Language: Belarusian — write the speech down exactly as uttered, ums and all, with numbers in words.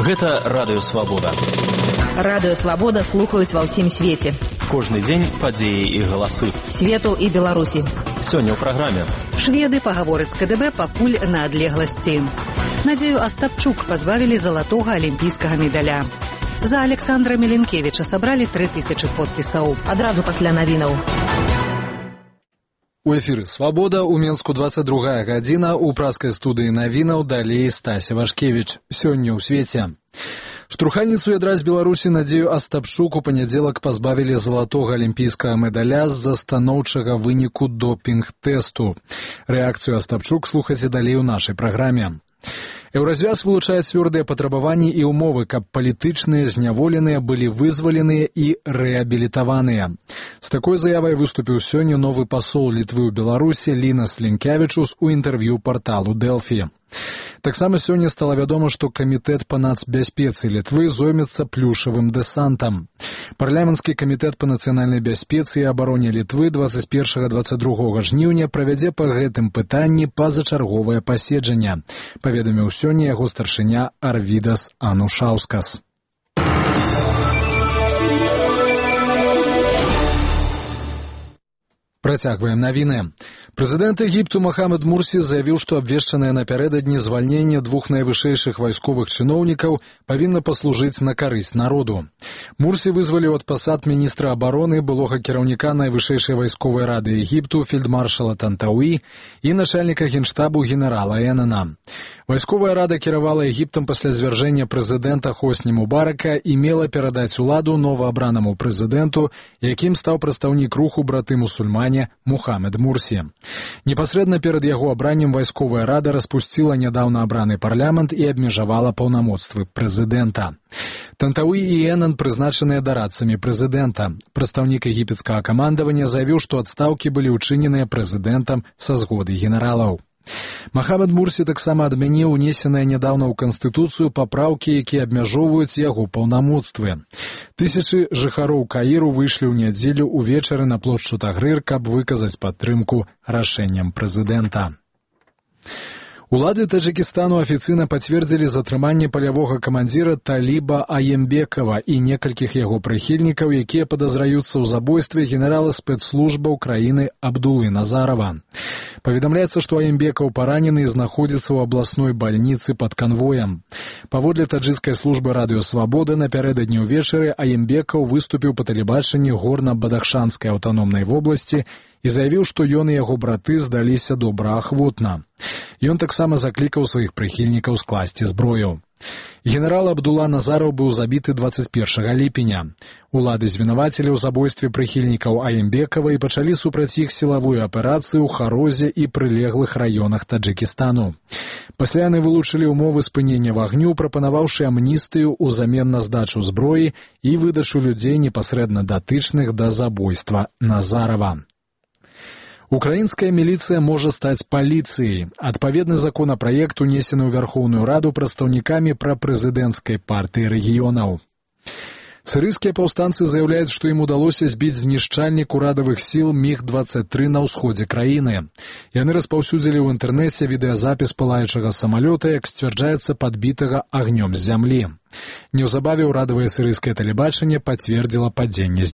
Гэта Радыё Свабода. Радыё Свабода слухаюць ва ўсім свеце. Кожны дзень падзеі і галасы. Свету і Беларусі. Сёння ў праграме. Шведы пагавораць з КДБ пакуль на адлегласці. Надзею Астапчук пазбавілі залатога алімпійскага медаля. За Александра Меленкевіча сабралі тры тысячы подпісаў. Адразу пасля навінаў. У эфіры «Свабода», у Менску двадцать другая гадзіна, у праскай студыі навінаў далей Стася Вашкевіч. Сёння ў свеце. Штурхальніцу ядра з Беларусі Надзею Астапчук у панядзелак пазбавілі залатога алімпійскага медаля з-за станоўчага выніку допінг-тэсту. Рэакцыю Астапчук слухайце далей у нашай праграме. Еўразвяз вылучае цвёрдыя патрабаванні і ўмовы, каб палітычныя зняволеныя былі вызваленыя і рэабілітаваныя. З такой заявай выступіў сёння новы пасол Літвы ў Беларусі Лінас Лінкявічус у інтэрв'ю парталу Дэлфі. Таксама сёння стала вядома, што камітэт па нацбяспецы Літвы зоймецца плюшавым дэсантам. Парламенtsкі камітэт па нацыянальнай бяспецы і абароне Літвы двадцать першага - двадцать другога жніўня правядзе па гэтым пытанні пазачарговае паседжанне, паведаміў сёння яго старшыня Арвідас Анушаўскас. Працягваем навіны. Прэзідэнт Егіпту Мохамед Мурсі заявіў, што абвешчанае напярэдадні звальненне двух найвышэйшых вайсковых чыноўнікаў павінна паслужыць на карысць народу. Мурсі вызваліў ад пасад міністра абароны, былога кіраўніка найвышэйшай вайсковай рады Егіпту фельдмаршала Тантауі і начальніка генштабу генерала Энана. Вайсковая рада кіравала Егіптам пасля звяржэння прэзідэнта Хосні Мубарака і мела перадаць уладу новаабранаму прэзідэнту, якім стаў прадстаўнік руху браты-мусульмане Мухамед Мурсі. Непасрэдна перад яго абраннем вайсковая рада распусціла нядаўна абраны парламент і абмежавала паўнамоцтвы прэзідэнта. Тантауі і Энан прызначаныя дарадцамі прэзідэнта. Прадстаўнік егіпецкага камандавання заявіў, што адстаўкі былі ўчыненыя прэзідэнтам са згоды генералаў. Мохамед Мурсі таксама адмяніў унесеныя нядаўна ў Канстытуцыю папраўкі, якія абмяжоўваюць яго паўнамоцтвы. Тысячы жыхароў Каіру выйшлі ў нядзелю ўвечары на плошчу Тагрыр, каб выказаць падтрымку рашэнням прэзідэнта. Улады Таджикистану афіцыйна пацвердзілі затрыманне палявога камандзіра Таліба Аембекова і некалькіх яго прыхільнікаў, якія падазраюцца ў забойстве генерала спецслужбаў краіны Абдулы Назарова. Паведамляецца, што Аембекаў паранены і знаходзіцца ў абласной бальніцы пад канвоем. Паводле таджыкскай службы Радыё Свабода, напярэдадні ўвечары Аембекаў выступіў па тэлебачанні горна-бадахшанскай аўтаномнай вобласці і заявіў, што ён і яго браты здаліся добраахвотна. Ён таксама заклікаў сваіх прыхільнікаў скласці зброю. Генерал Абдула Назараў быў забіты двадцать першага ліпеня. Улады звінавацілі ў забойстве прыхільнікаў Аембекава і пачалі супраць іх сілавую аперацыю ў Харозе і прылеглых раёнах Таджыкістану. Пасля яны вылучылі ўмовы спынення вагню, прапанаваўшы амністыю ўзамен на здачу зброі і выдачу людзей непасрэдна датычных да забойства Назарава. Украінская міліцыя можа стаць паліцыяй. Адпаведны законапраект унесены ў Вярхоўную Раду прадстаўнікамі прапрэзідэнцкай партыі рэгіёнаў. Сірыйскія паўстанцы заяўляюць, што ім удалося збіць знішчальнік урадавых сіл міг двадцать тры на ўсходзе краіны. Яны распаўсюдзілі ў інтэрнэце відэазапіс палаючага самалёта, як сцвярджаецца, падбітага агнём з зямлі. Неўзабаве ўрадавае сірыйскае тэлебачанне пацвердзіла падзенне